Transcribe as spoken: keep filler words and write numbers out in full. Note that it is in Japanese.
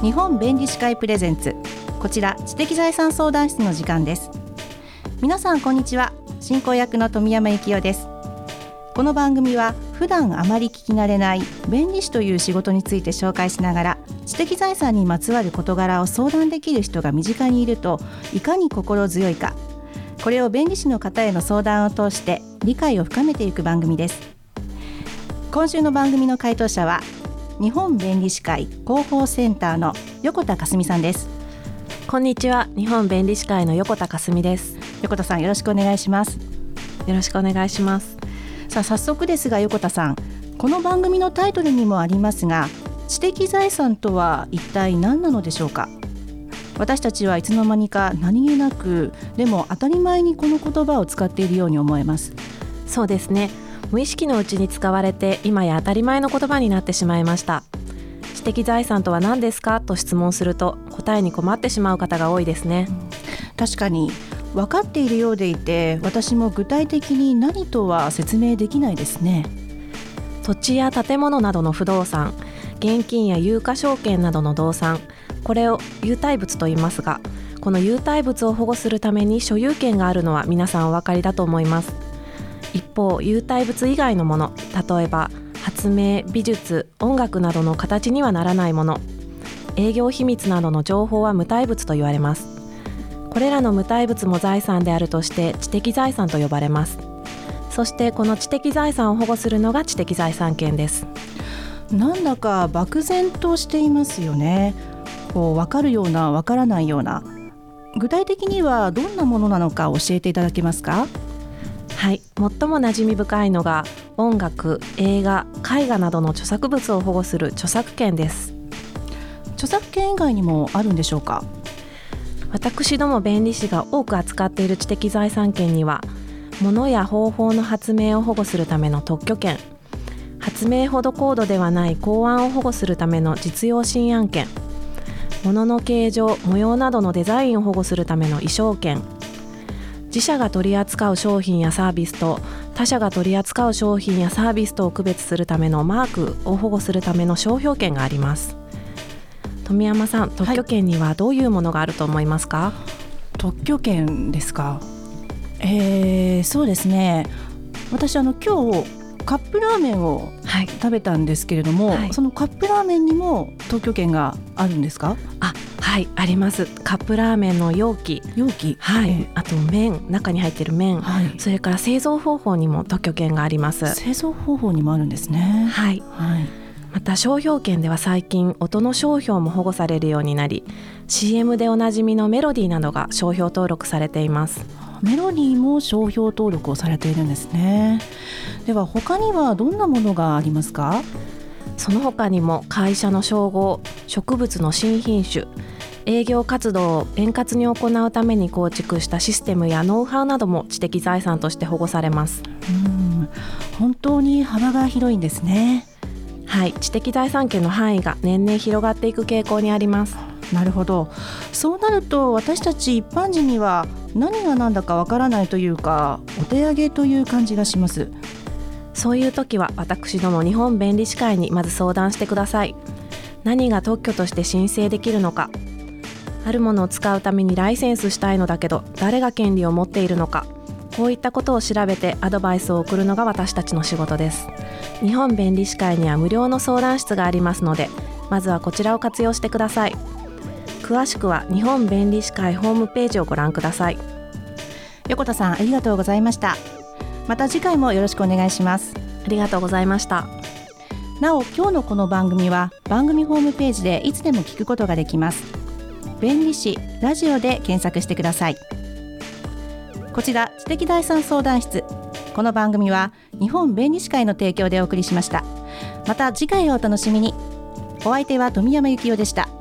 日本弁理士会プレゼンツ、こちら知的財産相談室の時間です。皆さんこんにちは。進行役の富山幸代です。この番組は普段あまり聞き慣れない弁理士という仕事について紹介しながら、知的財産にまつわる事柄を相談できる人が身近にいるといかに心強いか、これを弁理士の方への相談を通して理解を深めていく番組です。今週の番組の回答者は日本弁理士会広報センターの横田かすみさんです。 こんにちは。日本弁理士会の横田かすみです。 横田さん、よろしくお願いします。 よろしくお願いします。 さあ、早速ですが横田さん、この番組のタイトルにもありますが、知的財産とは一体何なのでしょうか。私たちはいつの間にか何気なく、でも当たり前にこの言葉を使っているように思えます。 そうですね。無意識のうちに使われて、今や当たり前の言葉になってしまいました。知的財産とは何ですかと質問すると、答えに困ってしまう方が多いですね。 確かに分かっているようでいて、私も具体的に何とは説明できないですね。 土地や建物などの不動産、現金や有価証券などの動産、これを有体物と言いますが、この有体物を保護するために所有権があるのは皆さんお分かりだと思います。一方、有体物以外のもの、例えば発明、美術、音楽などの形にはならないもの、営業秘密などの情報は無体物と言われます。これらの無体物も財産であるとして知的財産と呼ばれます。そしてこの知的財産を保護するのが知的財産権です。 なんだか漠然としていますよね。こう分かるような分からないような。具体的にはどんなものなのか教えていただけますか。 はい、最も馴染み深いのが音楽、映画、絵画などの著作物を保護する著作権です。 著作権以外にもあるんでしょうか。 私ども弁理士が多く扱っている知的財産権には、物や方法の発明を保護するための特許権、発明ほど高度ではない考案を保護するための実用新案権、物の形状、模様などのデザインを保護するための意匠権、自社が取り扱う商品やサービスと他社が取り扱う商品やサービスとを区別するためのマークを保護するための商標権があります。富山さん、特許権にはどういうものがあると思いますか。はい、 特許権ですか。えー、そうですね。私あの今日カップラーメンを食べたんですけれども、はい、そのカップラーメンにも特許権があるんですか。 あ、はい、あります。カップラーメンの容器、 容器、 はい、 えー、 あと麺、中に入っている麺、はい、それから製造方法にも特許権があります。 製造方法にもあるんですね。 はい、はい、また商標権では最近音の商標も保護されるようになり、 シーエム でおなじみのメロディーなどが商標登録されています。 メロディーも商標登録をされているんですね。では他にはどんなものがありますか。 その他にも会社の称号、植物の新品種、営業活動を円滑に行うために構築したシステムやノウハウなども知的財産として保護されます。 うん、本当に幅が広いんですね。 はい、知的財産権の範囲が年々広がっていく傾向にあります。 なるほど。そうなると私たち一般人には何が何だかわからないというか、お手上げという感じがします。 そういう時は私ども日本弁理士会にまず相談してください。何が特許として申請できるのか、あるものを使うためにライセンスしたいのだけど誰が権利を持っているのか、こういったことを調べてアドバイスを送るのが私たちの仕事です。日本弁理士会には無料の相談室がありますので、まずはこちらを活用してください。詳しくは日本弁理士会ホームページをご覧ください。 横田さん、ありがとうございました。また次回もよろしくお願いします。 ありがとうございました。 なお、今日のこの番組は番組ホームページでいつでも聞くことができます。弁理士ラジオで検索してください。こちら知的財産相談室、この番組は日本弁理士会の提供でお送りしました。また次回をお楽しみに。お相手は富山幸代でした。